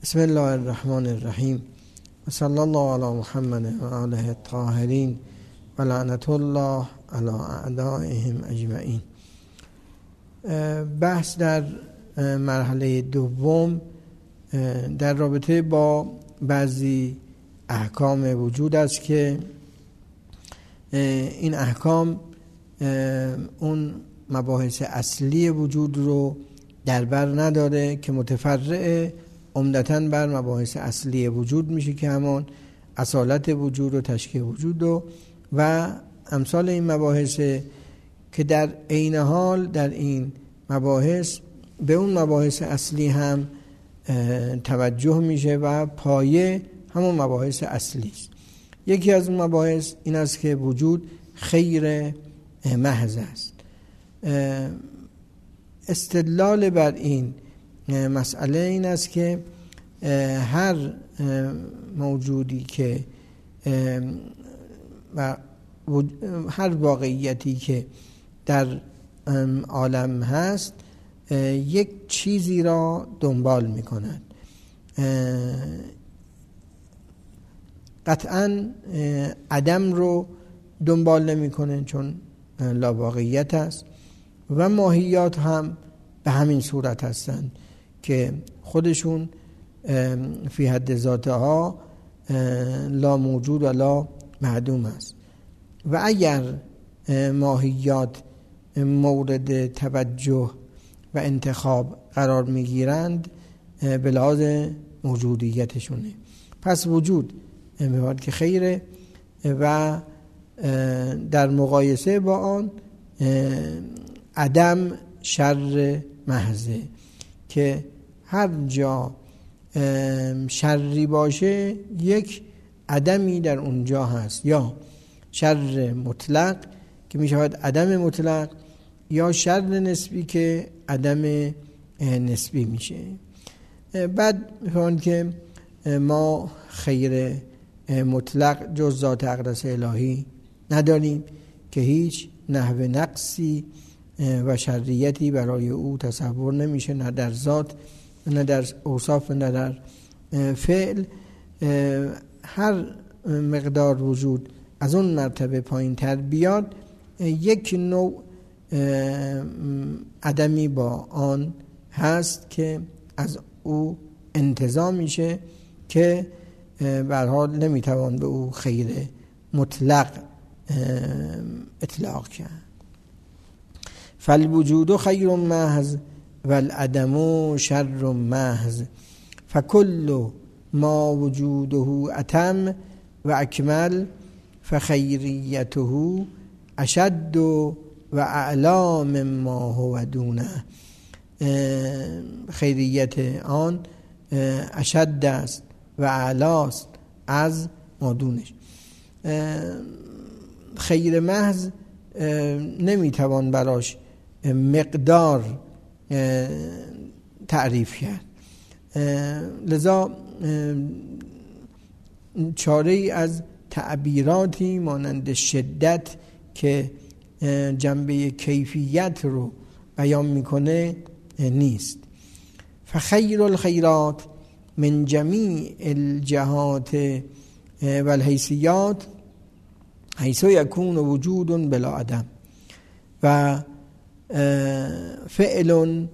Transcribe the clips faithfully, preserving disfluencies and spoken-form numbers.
بسم الله الرحمن الرحیم و صلی الله علی محمد و آله الطاهرین و لعنت الله علی اعدائهم اجمعین. بحث در مرحله دوم در رابطه با بعضی احکام وجود است که این احکام اون مباحث اصلی وجود رو در بر نداره که متفرع عمدتاً بر مباحث اصلی وجود میشه که همون اصالت وجود و تشکیل وجود و و امثال این مباحث که در عین حال در این مباحث به اون مباحث اصلی هم توجه میشه و پایه همون مباحث اصلی است. یکی از اون مباحث این است که وجود خیر محض است. استدلال بر این مسئله این است که هر موجودی که و هر واقعیتی که در عالم هست یک چیزی را دنبال می کند. قطعاً عدم رو دنبال نمی کنه چون لا واقعیت است و ماهیات هم به همین صورت هستند که خودشون فی حد ذاتها لا موجود و لا معدوم است و اگر ماهیات مورد توجه و انتخاب قرار میگیرند به لحاظ موجودیتشونه. پس وجود می‌باید که خیره و در مقایسه با آن عدم شر محضه که هر جا شری باشه یک عدمی در اونجا هست، یا شر مطلق که می شود عدم مطلق یا شر نسبی که عدم نسبی میشه. بعد میفهمند که ما خیر مطلق جز ذات اقدس الهی نداریم که هیچ نحو نقصی و شریعتی برای او تصور نمیشه، نه در ذات نه در اوصاف نه در فعل. هر مقدار وجود از اون مرتبه پایین تر بیاد یک نوع عدمی با آن هست که از او انتزاع میشه که به هر حال نمیتوان به او خیر مطلق اطلاق کرد. فالوجود خیر محض والعدم شر محض فکل ما وجوده اتم و اکمل فخیریته اشد و اعلا مما هو دونه. خیریت آن اشد است و اعلاست از مادونش. خیر محض نمیتوان براش مقدار تعریف کرد، لذا چاره ای از تعبیراتی مانند شدت که جنبه کیفیت رو بیان میکنه نیست. فخیر الخیرات من جمیع الجهات والحیثیات حیث یکون وجود بلا عدم و فعل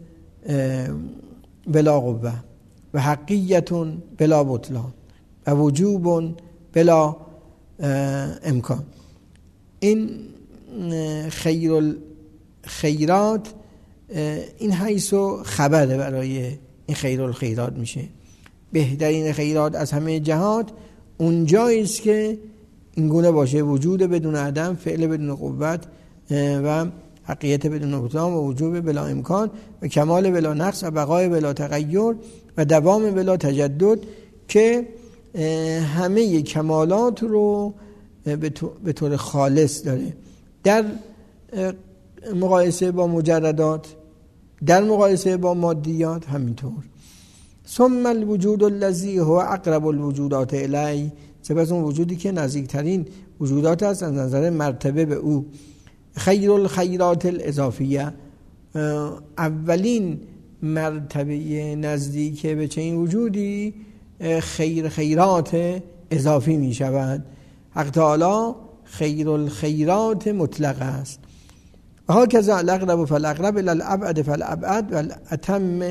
بلا قوه و حقیت بلا بطلان و وجوب بلا امکان. این خیر الخیرات این حیث خبره برای این خیر الخیرات میشه. بهترین خیرات از همه جهات اونجایی است که این گونه باشه: وجود بدون عدم، فعل بدون قوت و حقیقت بدون بطلان و وجوب بلا امکان و کمال بلا نقص و بقای بلا تغییر و دوام بلا تجدد که همه کمالات رو به طور خالص داره در مقایسه با مجردات، در مقایسه با مادیات همینطور. ثم الوجود الذی هو اقرب الوجودات الی، سپس اون وجودی که نزدیکترین وجودات است از نظر مرتبه به او. خیر الخیرات الاضافیه، اولین مرتبه نزدیک به چنین وجودی خیر خیرات اضافی می شود. حق تعالی خیر الخیرات مطلق است. ها کذا الاقرب فالاقرب الى الابعد فالابعد والاتم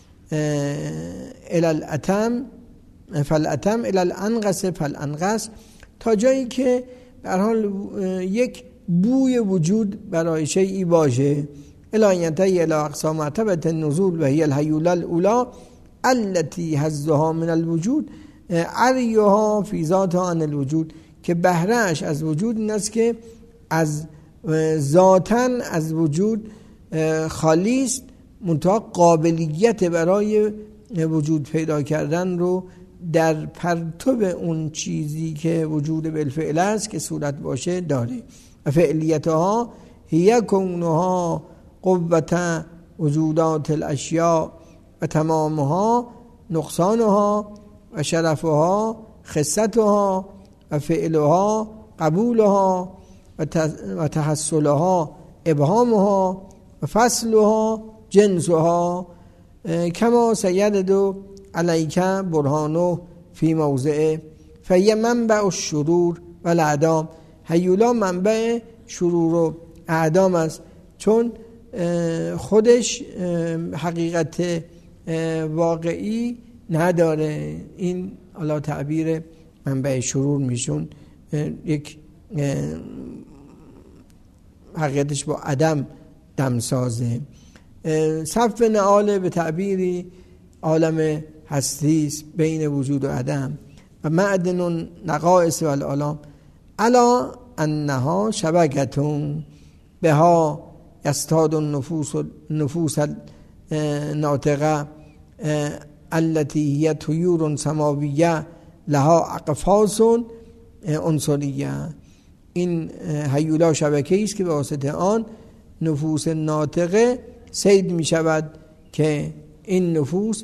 الى الاتم فالاتم الى الانقص فالانقص، تا جایی که به هر حال یک بوی وجود برای شیئی باشه. الی ینتهی الی اقصا مرتبه النزول و هی الهیوله الاولی التي حظها من الوجود عریها فی ذاتها عن الوجود، که بهرهش از وجود این است که از ذاتاً از وجود خالی است، منتها قابلیت برای وجود پیدا کردن رو در پرتو اون چیزی که وجود بالفعل است که صورت باشه داره. و فعلیتها هی کونها قوة وجودات الاشیاء و تمامها نقصانها و شرفها خستها و فعلها قبولها و تحصلها ابهامها و فصلها جنسها کما سیرد علیک برهانه فی موضعه فهی منبع الشرور و الاعدام. هیولا منبع شرور و اعدام است، چون خودش حقیقت واقعی نداره. این حالا تعبیر منبع شرور میشون، یک حقیقتش با عدم دمسازه. صف نعال به تعبیری عالم هستیست بین وجود و عدم و معدن نقائص و العالم الا انها شبکتون بها یستاد النفوس نفوس ناطقه التي هي طیور سماویه لها اقفاص عنصریه. این هیولا شبکه‌ای است که به واسطه آن نفوس ناطقه صید می شود که این نفوس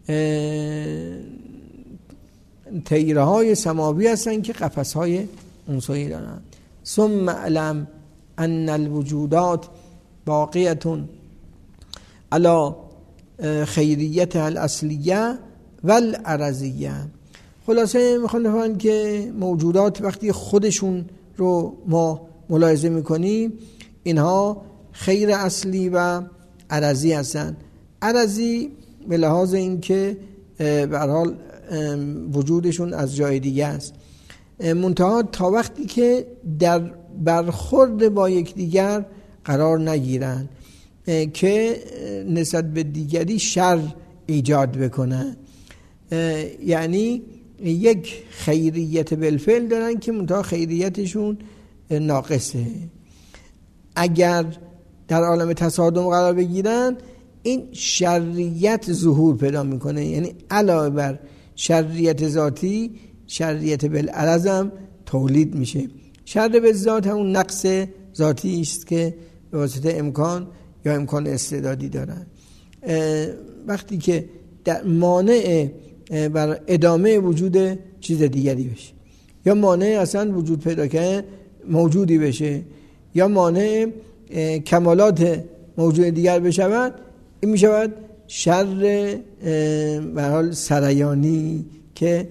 طیره های سماوی هستند که قفس های عنصری دارند. ثم علم ان الوجودات باقیتون علی خیریت الاصلیه و العرضیه. خلاصه میخوان بفهمن که موجودات وقتی خودشون رو ما ملاحظه میکنیم اینها خیر اصلی و عرضی هستن. عرضی به لحاظ این که به هر حال وجودشون از جای دیگه است، منتها تا وقتی که در برخورد با یکدیگر قرار نگیرن که نسبت به دیگری شر ایجاد بکنن. یعنی یک خیریت بالفعل دارن که منتها خیریتشون ناقصه. اگر در عالم تصادم قرار بگیرن این شریت ظهور پیدا میکنه، یعنی علاوه بر شریت ذاتی شریت بالعرض هم تولید میشه. شر بالذات همون نقص ذاتی است که به واسطه امکان یا امکان استعدادی دارن. وقتی که در مانع بر ادامه وجود چیز دیگری بشه، یا مانع اصلا وجود پیدا کنه موجودی بشه، یا مانع کمالات موجود دیگر بشود، این میشود شر به حال سریانی که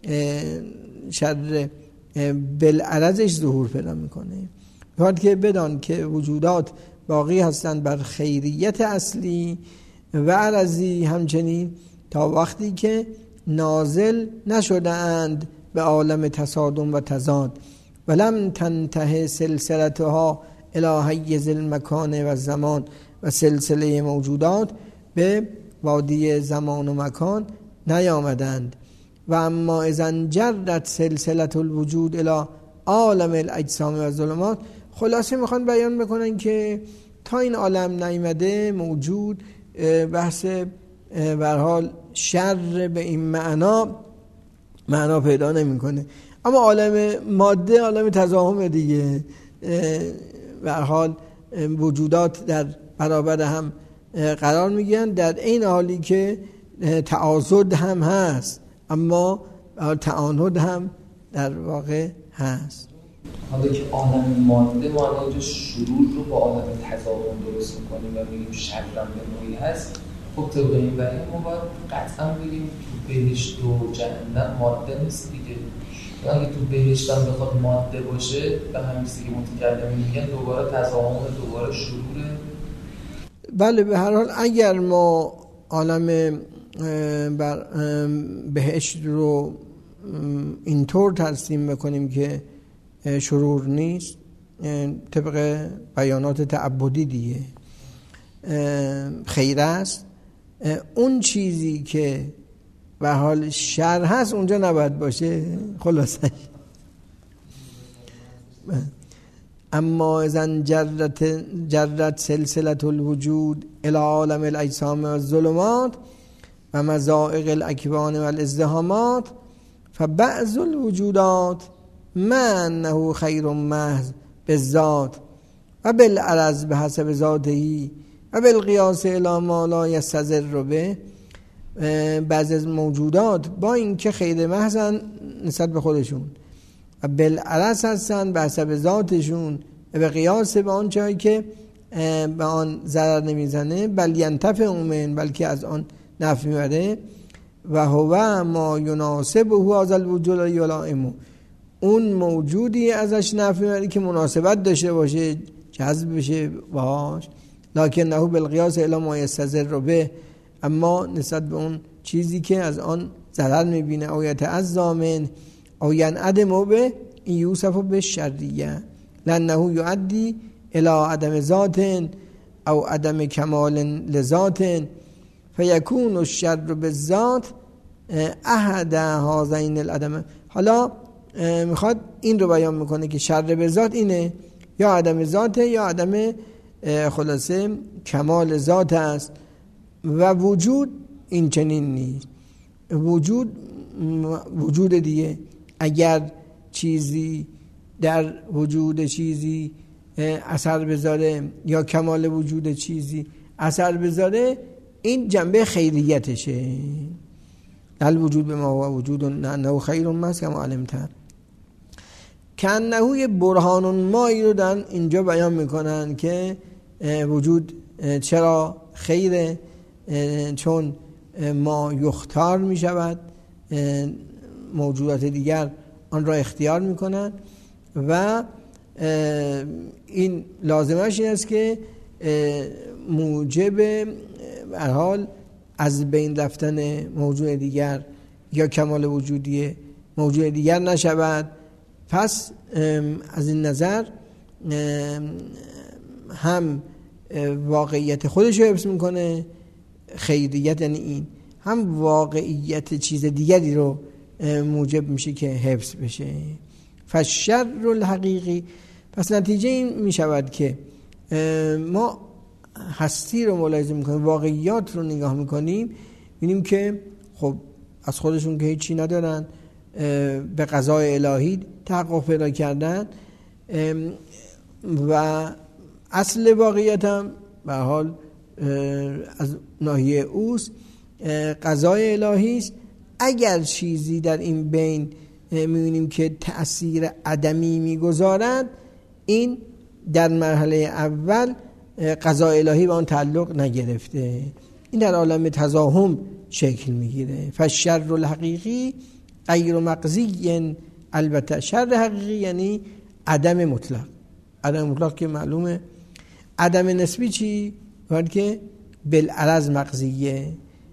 شر بالعرضش ظهور پیدا میکنه. باید که بدان که وجودات باقی هستند بر خیریت اصلی و عرضی همچنین تا وقتی که نازل نشدند به عالم تصادم و تضاد ولم تنتهی سلسلتها الی حیز المکان و زمان و سلسله موجودات به وادی زمان و مکان نیامدند. و اما اذن جرت سلسلت الوجود الی عالم الاجسام و ظلمات. خلاصه میخوان بیان بکنن که تا این عالم نیامده موجود بحث به هر حال شر به این معنا معنا پیدا نمیکنه، اما عالم ماده عالم تزاحم دیگه. به هر حال وجودات در برابر هم قرار میگیرن در این حالی که تعاضد هم هست، اما تعاند هم در واقع هست. حالا که عالم ماده ما الان شرور رو با عالم تزاحم درست میکنیم و میگیم شر هم به نوعی هست، خب طبق این برای ما باید قطعا بگیم تو بهشت و جهنم ماده نیست دیگه. اگه تو بهشت هم بخواد ماده باشه به همین چیزی که متکلمین میگن دوباره تضامن، دوباره شروره. بله به هر حال اگر ما عالم بر بهشت رو اینطور ترسیم بکنیم که شرور نیست، طبق بیانات تعبدی دیگه خیر است، اون چیزی که به حال شر هست اونجا نباید باشه خلاصه. اما اذن جرت جرت سلسله الوجود الى عالم الاجسام و الظلمات و مزائق الاکوان و الازدحامات فبعض الوجودات ما انه خیر محض بالذات و بالعرض بحسب ذاته و بالقیاس الی ما لا یستضر به. بعضی از موجودات با اینکه خیر محضن نسبت به خودشون و بالعرض هستن به حسب ذاتشون و به قیاس به آن چیزی که به آن ضرر نمیزنه بل ینتفع من، بلکه از آن نفع میبره. و هو ما یناسبه هذا الوجود یلائمه، اون موجودی ازش نفع میبره که مناسبت داشته باشه، جذب بشه باش. لکنه بالقیاس الی ما یستضر به، اما نسبت به اون چیزی که از آن ضرر میبینه او یتعظا من او ینعدم به یوسف به شریه لانه یؤدی الی عدم ذات او عدم کمال لذات فیکون الشر بالذات احد هذین العدم. حالا میخواد این رو بیان میکنه که شر به ذات اینه یا عدم ذات یا عدم خلاصه کمال ذات است و وجود این چنین نیست. وجود وجود دیگه، اگر چیزی در وجود چیزی اثر بذاره یا کمال وجود چیزی اثر بذاره این جنبه خیریتشه. دل وجود به ما هو وجود انه خیر محض کما علمت. کانه برهان مایی رو در اینجا بیان میکنن که وجود چرا خیره، چون ما یختار می شود، موجودات دیگر آن را اختیار می کنند و این لازمش این است که موجب به هر حال از بین رفتن موجود دیگر یا کمال وجودی موجود دیگر نشود. پس از این نظر هم واقعیت خودش رو حفظ میکنه، خیریت یعنی این، هم واقعیت چیز دیگری رو موجب میشه که حفظ بشه. فالشر الحقیقی، پس نتیجه این میشود که ما هستی رو ملاحظه میکنیم، واقعیات رو نگاه میکنیم، ببینیم که خب از خودشون که هیچی ندارن، به قضای الهی تحقق پیدا کردن و اصل واقعیت هم به حال از ناحیه اوست، قضای الهی است. اگر چیزی در این بین می‌بینیم که تأثیر عدمی می‌گذارد، این در مرحله اول قضای الهی به آن تعلق نگرفته، این در عالم تزاحم شکل میگیره. فالشر الحقیقی غیر مقضی، البته شر حقیقی یعنی عدم مطلق. عدم مطلق که معلومه. عدم نسبی چی؟ باید که بالعرض مقضیه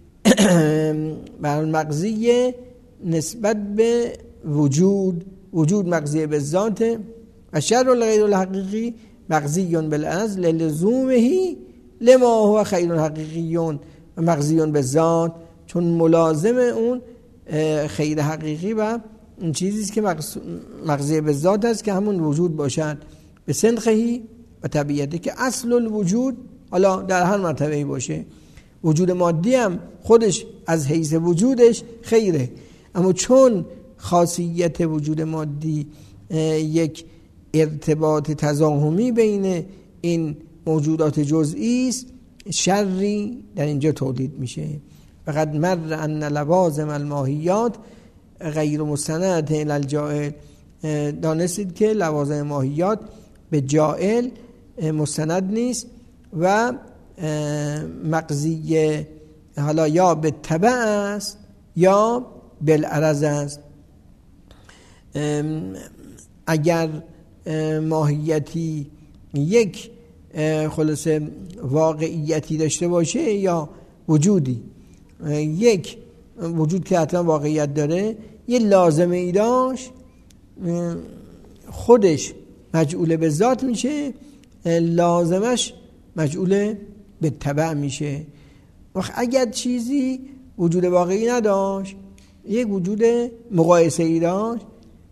بر مقضیه نسبت به وجود، وجود مقضیه به ذات. و شر غیر الحقیقی مقضی بالعرض للزومه لما هو خیر حقیقی و مقضی به ذات، چون ملازم اون خیر حقیقی و اون چیزی است که مقضی به ذات است که همون وجود باشد به سنخهی و طبیعته، که اصل الوجود حالا در هر مرتبه‌ای باشه. وجود مادی هم خودش از حیث وجودش خیره، اما چون خاصیت وجود مادی یک ارتباط تزاحمی بین این موجودات جزئی است، شری در اینجا تولید میشه. فقط مر ان لوازم الماهیات غیر مستند الی الجائل، دانستید که لوازم ماهیات به جائل مستند نیست و مقضی حالا یا به تبع است یا بالعرض است. اگر ماهیتی یک خلاصه واقعیتی داشته باشه یا وجودی یک وجود که حتما واقعیت داره یه لازمه ای داشت، خودش مجعول به ذات میشه، لازمش مجعول به تبع میشه. وقت اگر چیزی وجود واقعی نداشت، یک وجود مقایسه ای داشت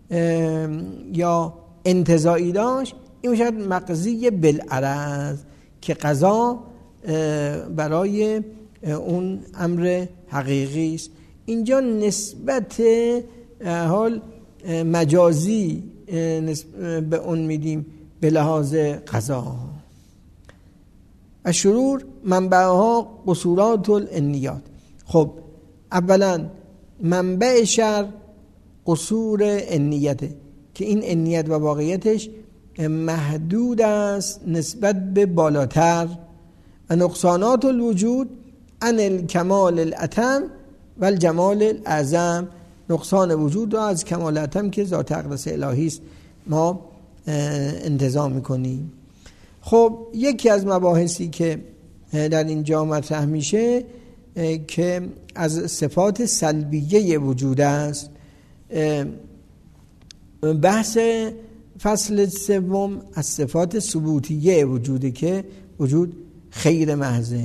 یا انتزاعی داشت، این میشه مقضی بالعرض که قضا برای اون امر حقیقی است. اینجا نسبت حال مجازی به اون میدیم به لحاظ قضا. الشرور منبعها قصورات النیات. خب اولا منبع شر قصور النیته که این النیت و واقعیتش محدود است نسبت به بالاتر. و نقصانات الوجود عن الکمال الاتم و الجمال الاعظم. نقصان وجود را از کمال اتم که ذات اقدس الهی است ما انتزاع میکنیم. خب یکی از مباحثی که در اینجا مطرح میشه که از صفات سلبیه وجود است. بحث فصل سوم از صفات ثبوتیه وجوده که وجود خیر محضه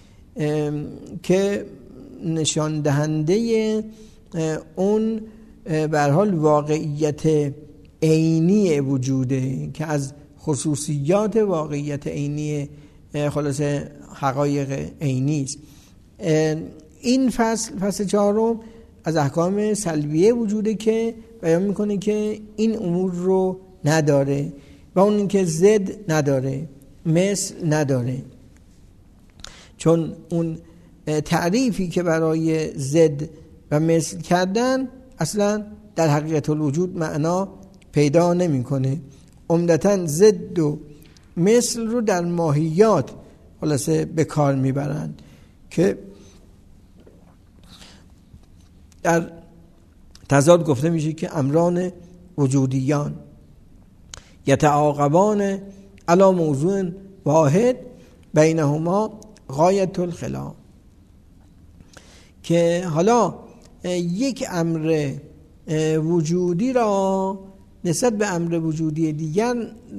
که نشان دهنده اون به هر حال واقعیت عینی وجوده که از خصوصیات واقعیت عینی خلاصه حقایق عینی است. این فصل فصل چهارم از احکام سلبیه وجوده که بیان میکنه که این امور رو نداره و اون که ضد نداره، مثل نداره، چون اون تعریفی که برای ضد و مثل کردن اصلا در حقیقت الوجود معنا پیدا نمیکنه. عمدتاً ضد و مثل رو در ماهیات خلاصه به کار میبرند که در تضاد گفته میشه که امران وجودیان یتعاقبان علی موضوع واحد بینهما غایت الخلاف، که حالا یک امر وجودی را نسبت به امر وجودی دیگر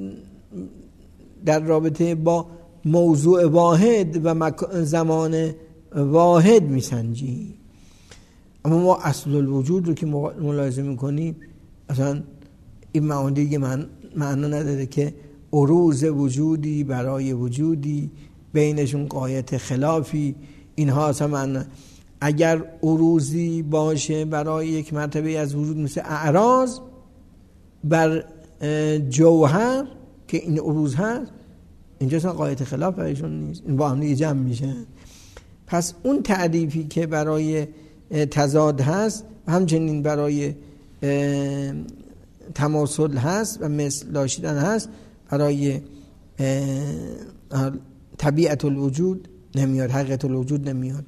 در رابطه با موضوع واحد و زمان واحد میسنجیم. اما ما اصل الوجود رو که ملاحظه میکنیم اصلا این معانی دیگه معنا نداره که عروض وجودی برای وجودی بینشون غایت خلافی، اینها اصلا معنا. اگر عروضی باشه برای یک مرتبه از وجود مثل اعراض بر جوهر که این عروض هست، اینجا اصلا غایت خلاف برایشون نیست، این با هم دیگه جمع میشه. پس اون تعریفی که برای تضاد هست و همچنین برای تماثل هست و مثل داشتن هست، برای طبیعت الوجود نمیاد، حقیقت الوجود نمیاد.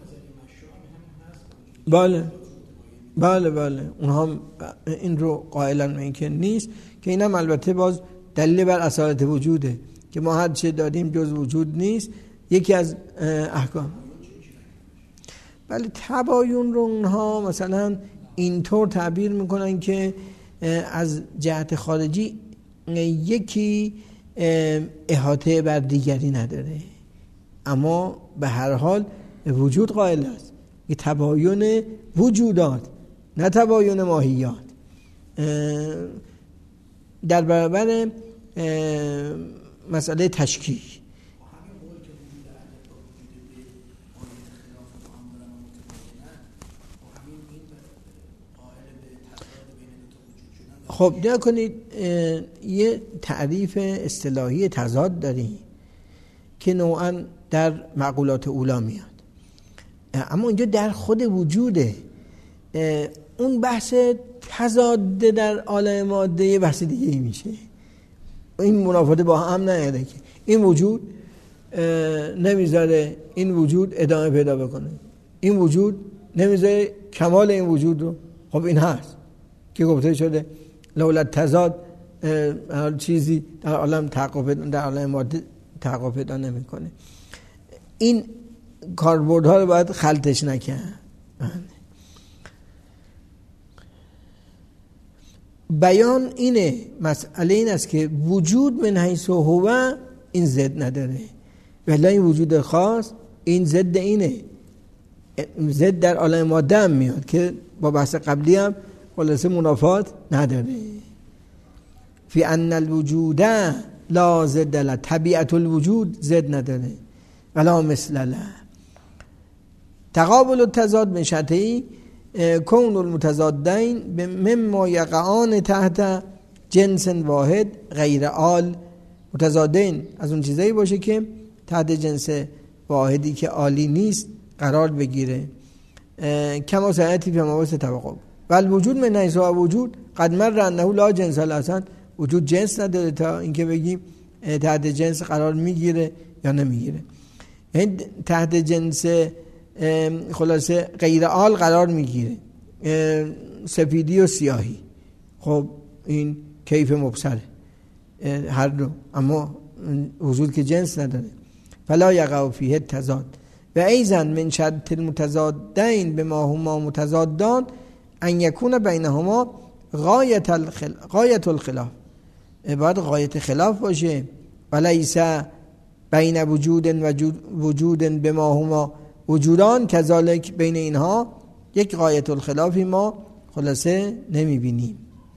بله بله بله اونها این رو قائلن این که نیست، که اینم البته باز دلیل بر اصالت وجوده که ما هر چه دادیم جز وجود نیست. یکی از احکام بله تباین رو اونها مثلا اینطور تعبیر میکنن که از جهت خارجی یکی احاطه بر دیگری نداره، اما به هر حال وجود قائل است. یه تباین وجودات نه تباین ماهیات در برابر مسئله تشکیل. خب نیا کنید یه تعریف اصطلاحی تضاد داریم که نوعا در معقولات اولا میاد، اما اینجا در خود وجوده. اون بحث تضاد در عالم ماده یه بحث دیگه میشه، این منافاته با هم نیاده که این وجود نمیذاره این وجود ادامه پیدا بکنه، این وجود نمیذاره کمال این وجود رو. خب این هست که گفته شده لولا تضاد چیزی در عالم تحقق در عالم ماده تحقق پیدا نمیکنه. این کاربردها رو باید خلطش نکرد. بیان اینه، مسئله این است که وجود من حیث هو این ضد نداره، ولی این وجود خاص این ضد اینه. ضد در عالم ماده هم میاد که با بحث قبلی هم خلاصه منافات نداره. فی ان الوجود لا ضد له، طبیعت الوجود ضد نداره ولا مثل له. تقابل التضاد من شرطی کون المتضادین مما یقعان تحت جنس واحد غیر آل. متضادین از اون چیزایی باشه که تحت جنس واحدی که عالی نیست قرار بگیره. کما سیأتی فی مباحث توقع. ولی وجود من حیث وجود قد مر انه لا جنس له، اصلا وجود جنس نداره تا اینکه بگیم تحت جنس قرار میگیره یا نمیگیره. یعنی تحت جنس خلاصه غیر آل قرار میگیره، سفیدی و سیاهی. خب این کیف مبصره هر دو، اما وجود که جنس نداره. فلا یقع فیه التضاد و ایضا من شرط المتضادین بما هما متضادان ان یکون بینهما غایت الخلاف. غایت الخلاف باید غایت خلاف باشه. ولیس بین وجود و وجود بما هما وجودان کذالک، بین اینها یک غایت الخلافی ما خلاصه نمیبینیم.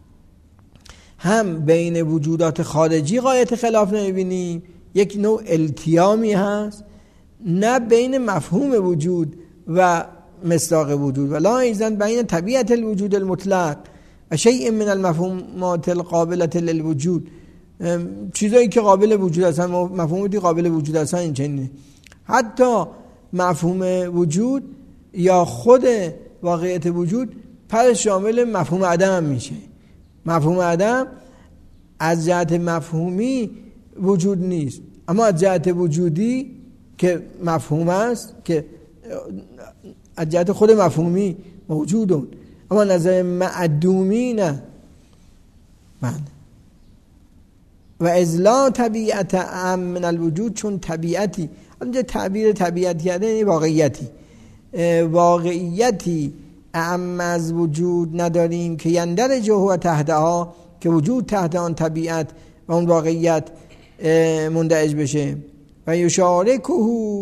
هم بین وجودات خارجی غایت خلاف نمیبینیم، یک نوع التیامی هست، نه بین مفهوم وجود و مصداق وجود. ولا ایضا بین طبیعت الوجود المطلق و شیء من المفهومات القابلة للوجود، چیزایی که قابل وجود هستن، مفهوماتی قابل وجود هستن این چنینه. حتی مفهوم وجود یا خود واقعیت وجود پر شامل مفهوم عدم میشه. مفهوم عدم از جهت مفهومی وجود نیست، اما از جهت وجودی که مفهوم است، که از جهت خود مفهومی موجودون، اما نظر معدومی نه. من و ازلا طبیعت اعم من الوجود، چون طبیعتی، اونجا تعبیر طبیعت کرده یعنی واقعیتی، واقعیتی اعم از وجود نداریم که یندرج هو تحتها، که وجود تحت آن طبیعت و اون واقعیت مندرج بشه. و یشارکه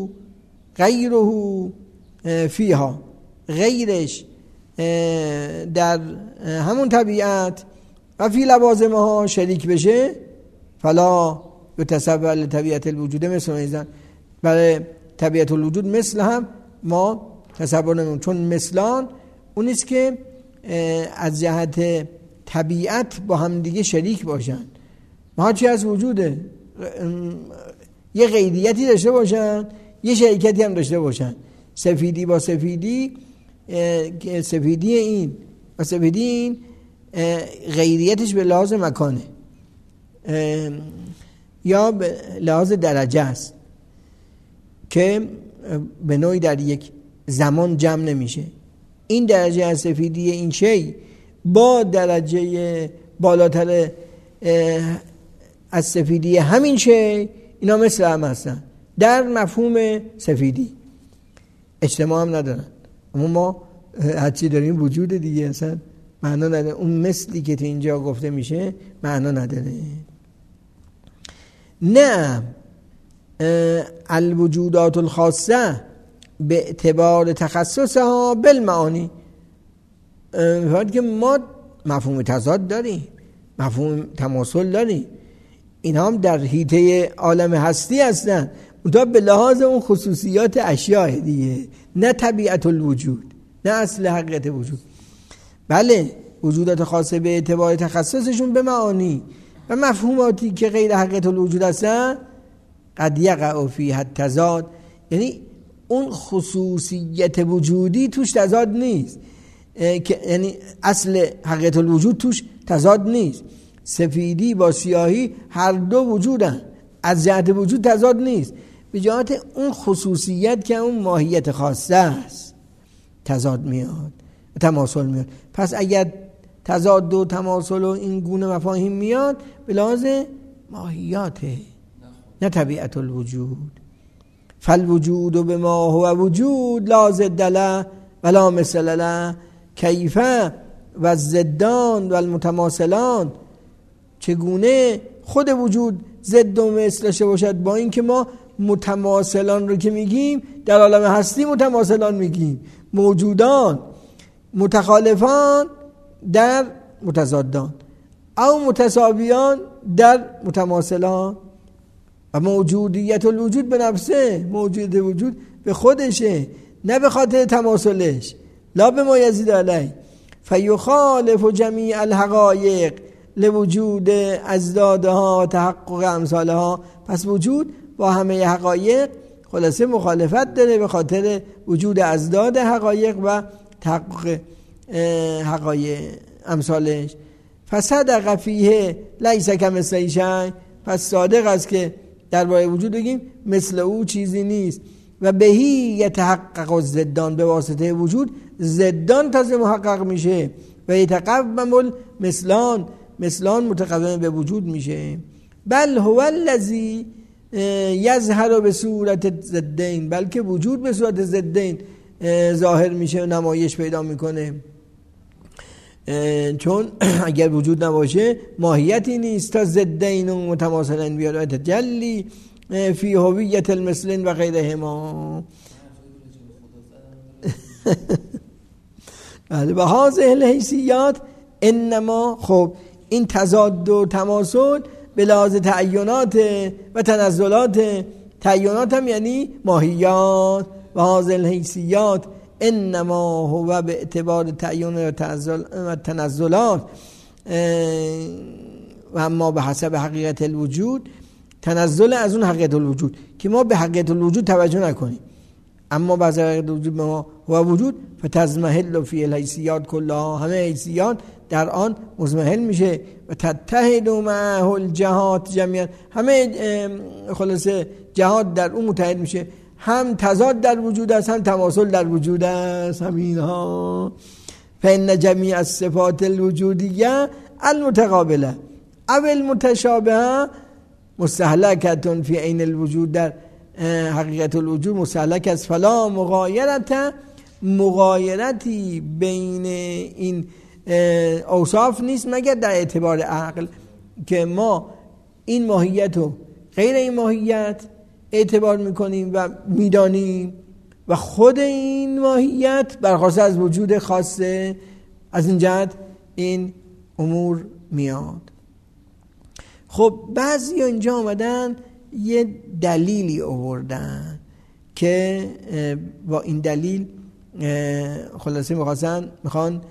غیره فیها، غیرش در همون طبیعت و فی لوازمها شریک بشه. فلا یتصور طبیعت الوجود مثل ایزن، برای طبیعت الوجود مثل هم ما تصور نمیم، چون مثلان اونیست که از جهت طبیعت با هم دیگه شریک باشن. ما چی از وجوده یه غیریتی داشته باشن، یه شریکتی هم داشته باشن. سفیدی با سفیدی، سفیدی این و سفیدی این غیریتش به لحاظ مکانه یا به لحاظ درجه است که به نوعی در یک زمان جمع نمیشه. این درجه از سفیدی این شی با درجه بالاتر از سفیدی همین شی، اینا مثل هم هستن در مفهوم سفیدی، اجتماع هم ندارن. اما ما هرچی داریم وجود دیگه، اصلا معنا نداره. اون مثلی که تو اینجا گفته میشه معنا نداره. نه الوجودات الخاصه به اعتبار تخصصها بالمعانی، فرض که ما مفهوم تضاد داریم، مفهوم تماثل داریم، اینا هم در حیطه عالم هستی هستن، منتها به لحاظ اون خصوصیات اشیاء دیگه، نه طبیعت الوجود، نه اصل حقیقت وجود. بله وجودات خاصه به اعتبار تخصصشون به معانی و مفهوماتی که غیر حقیقت الوجود هستن قد یقع فیها التضاد، یعنی اون خصوصیت وجودی توش تضاد نیست، یعنی اصل حقیقت الوجود توش تضاد نیست. سفیدی با سیاهی هر دو وجودن، از جهت وجود تضاد نیست، به جهت اون خصوصیت که اون ماهیت خاصه است تضاد میاد، تماثل میاد. پس اگر تضاد و تماثل و این گونه مفاهیم میاد به لحاظ ماهیاته نه طبیعت الوجود. فالوجود به ما هو وجود لا ضد له ولا مثل له کیف و الضدان و المتماثلان. چگونه خود وجود ضد و مثلش باشد، با اینکه ما متماثلان رو که میگیم در عالم هستی متماثلان میگیم، موجودان متخالفان در متضادان او متساویان در متماثلان. و موجودیت الوجود به نفسه، موجودیت وجود به خودشه نه به خاطر تماثلش، لا به ما یزید علیه. فیخالف جمیع الحقایق لوجود ازدادها و تحقق امثالها. پس وجود با همه حقایق خلاصه مخالفت داره به خاطر وجود ازداد حقایق و تحقق حقایق امثالش. فصدق فیه لیس کمثله شیء. پس صادق است که درباره وجود بگیم مثل او چیزی نیست. و بهی یتحقق الضدان، به واسطه وجود ضدان تازه محقق میشه. و یتقوم المثلان، مثلان متقوم به وجود میشه. بل هو الذی یظهر به صورت ضدین، بلکه وجود به صورت ضدین ظاهر میشه و نمایش پیدا میکنه. چون اگر وجود نباشه ماهیتی نیست تا ضدین و متماثلین بیاد و تجلی فی هویت المثلین و غیرهما. بله به هذه الحیثیات انما. خب این تضاد و تماثل به لحاظ تعینات و تنزلات. تعینات هم یعنی ماهیات. و هذه الحیثیات انما هو به اعتبار تعین و تنزلات و اما به حسب حقیقت الوجود. تنزل از اون حقیقت الوجود که ما به حقیقت الوجود توجه نکنیم، اما بعض حقیقت الوجود به ما هو وجود فتزمحل فی الحیثیات کلها. همه حیثیات در آن مزمحل میشه. و تتحد معه الجهات جميعا، همه خلاصه جهات در اون متحد میشه. هم تضاد در وجود است هم تماثل در وجود است. همین ها. فإن جمیع الصفات الوجودیه المتقابله او المتشابهه مستهلکه فی عین الوجود. در حقیقت الوجود مستهلک است. فلا مغایرت، مغایرتی بین این اوصاف نیست مگر در اعتبار عقل، که ما این ماهیت رو غیر این ماهیت اعتبار میکنیم و میدانیم و خود این ماهیت برخواسته از وجود خاصه. از این جهت این امور میاد. خب بعضی اینجا آمدن یه دلیلی آوردن که با این دلیل خلاصه میخواستن میخوان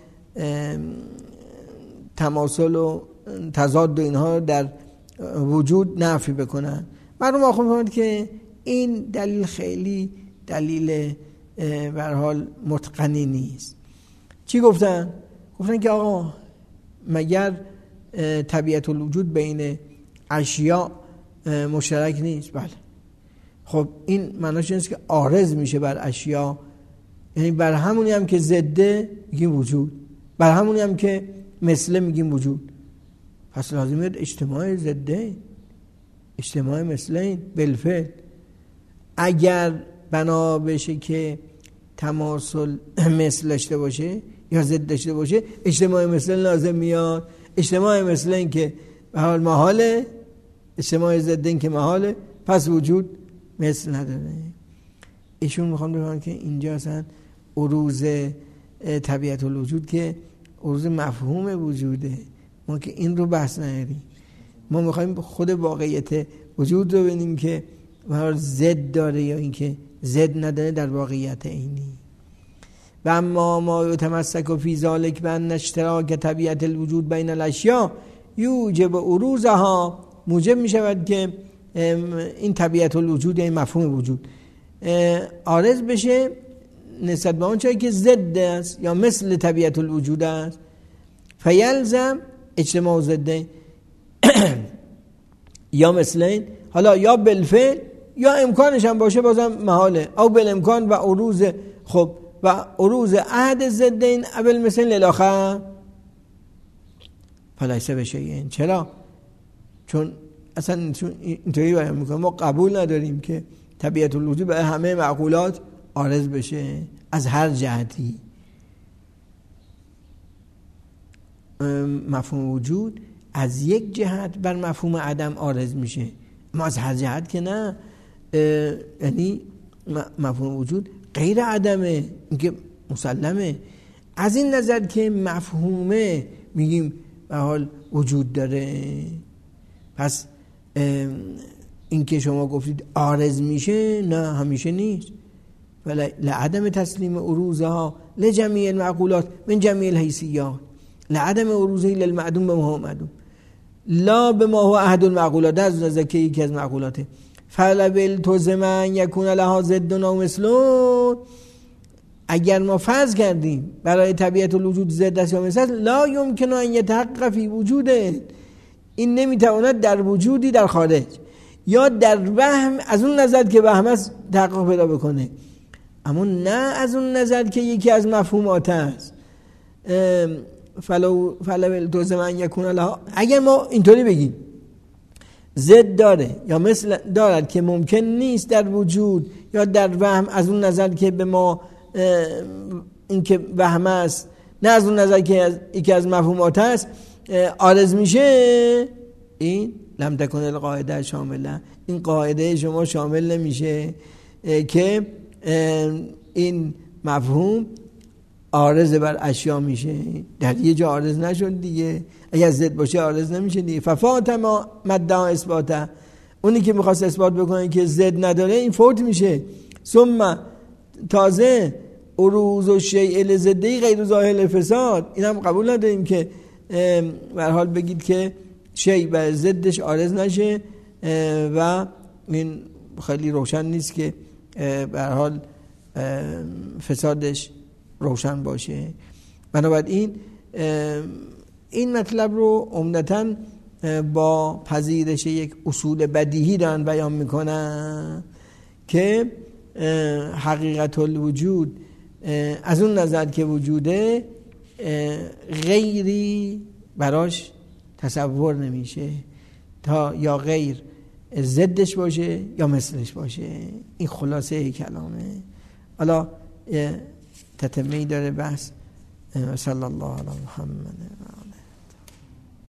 تماثل و تضاد و اینها در وجود نفی بکنن. مردم آخر میفهمند که این دلیل خیلی دلیل به هر حال متقنی نیست. چی گفتن؟ گفتن که آقا مگر طبیعت الوجود بین اشیاء مشترک نیست؟ بله. خب این معناش اینه که عارض میشه بر اشیاء، یعنی بر همونی هم که ضده میگیم وجود، بر همونی هم که مثله میگیم وجود. پس لازمه اجتماع ضده، اجتماع مثلین بالفعل. اگر بنا بشه که تماثل مثل داشته باشه یا ضد داشته باشه، اجتماع مثلین لازم میاد. اجتماع مثلین که به حال محاله، اجتماع ضدین که محاله، پس وجود مثل نداره. ایشون میخوام بگم که اینجا اصلا عروض طبیعت الوجود که عروض مفهوم وجوده، ما که این رو بحث نهاریم. ما میخوایم خود واقعیت وجود رو ببینیم که ضد داره یا اینکه ضد نداره در واقعیت اینی. و اما ما یتمسک فی ذلک بان اشتراک طبیعت الوجود بین الاشیاء یوجب عروضها، موجب میشود که این طبیعت الوجود این مفهوم وجود عارض بشه نسبت به اون چیزی که ضد است یا مثل طبیعت الوجود است. فیلزم اجتماع ضده یا مثلین، حالا یا بالفعل یا امکانش هم باشه بازم محاله. او بالامکان و عروض خب و عروض عهد ضدین اول مثل للاخر فلیسه بشه این. چرا؟ چون اصلا اینطوری بیان میکنه ما قبول نداریم که طبیعت الوجود به همه معقولات عارض بشه از هر جهتی. مفهوم وجود از یک جهت بر مفهوم عدم عارض میشه، ما از هر جهت که نه. یعنی مفهوم وجود غیر عدمه، اینکه مسلمه. از این نظر که مفهومه میگیم به حال وجود داره. پس این که شما گفتید عارض میشه، نه همیشه نیست. ولی لعدم تسلیم عروضها لجمیع المعقولات من جمیع الحیثیات، لعدم عروضه للمعدوم به ما هو معدوم لا به ما هو احد المعقولات. از نظر که یکی از معقولاته. فلبل توزمن یکون لها ضد و مثلون، اگر ما فرض کردیم برای طبیعت الوجود ضد است یا مثل، لا یمکن ان یتحقق فی وجوده، این نمیتواند در وجودی در خارج یا در وهم از اون نظر که وهم است تحقق پیدا بکنه، اما نه از اون نظر که یکی از مفهومات است. فلو فلو توزمن یکون لها، اگر ما اینطوری بگیم ضد داره یا مثل دارد که ممکن نیست در وجود یا در وهم از اون نظر که به ما این که وهم است، نه از اون نظر که از یکی از مفهومات است عارض میشه، این لم تکن القاعده شامله، این قاعده شما شامل نمیشه که این مفهوم عارض بر اشیا میشه. در یه جا عارض نشد دیگه، اگر ضد باشه عارض نمیشه دیگه. ففات ما مدعا اثباته، اونی که میخواست اثبات بکنه که ضد نداره این فوت میشه. ثم تازه عروض و شیء لضدی غیر ظاهر فساد، این هم قبول نداریم که به هر حال بگید که شیء بر ضدش عارض نشه و این خیلی روشن نیست که به هر حال فسادش روشن باشه. بنابراین این مطلب رو عمدتاً با پذیرش یک اصول بدیهی دارن بیان میکنن که حقیقت الوجود از اون نظر که وجوده غیری براش تصور نمیشه تا یا غیر ضدش باشه یا مثلش باشه. این خلاصه کلامه. حالا تتمه‌ای داره بحث. صلی الله علی محمد.